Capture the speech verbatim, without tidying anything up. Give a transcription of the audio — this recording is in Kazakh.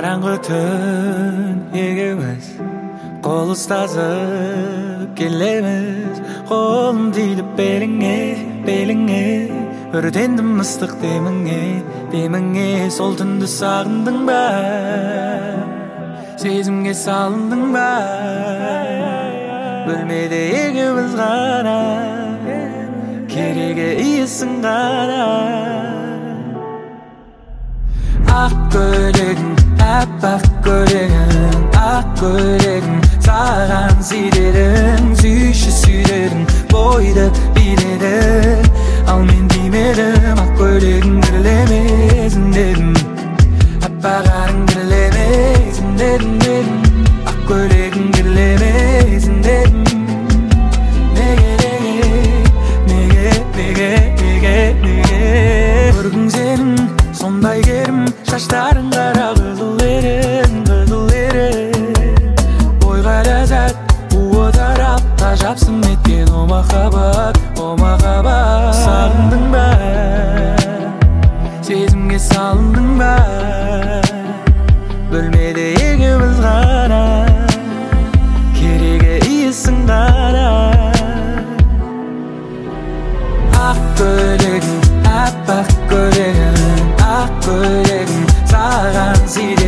Қараңғы түн егеуміз қол ұстасып келеміз. Қолым тиді беліңе, беліңе, өртендім ыстық деміңе, деміңе. Сол түнді сағындың ба, сезімге салындың ба? Бөлмеде екеуміз ғана, керегі иісің ғана. Ақ көйлегің, әппақ көйлегің, ақ көйлегің, саған сүйдедің, сүйші сүйдедің, бойды биледің. Ал мен тимедім, ақ көйлегің кірлемесін дедім, әппақ арың кірлемесін дедім, дедім. Ақ көйлегің кірлемесін дедім. Неге, неге, неге, неге, неге? Көргің сенің сондай керім, шаштарың қара қызыл ерін, қызыл ерін. Бойға ләззат, уы тарап, тажапсың еткен о махаббат, о махаббат. Сағындың ба, сезімге салындың ба? Бөлмеде екеуміз ғана, керегі иісің ғана. Ақ көйлегің, әппақ көйлегің, ақ көйлегің, саған сүйдедің.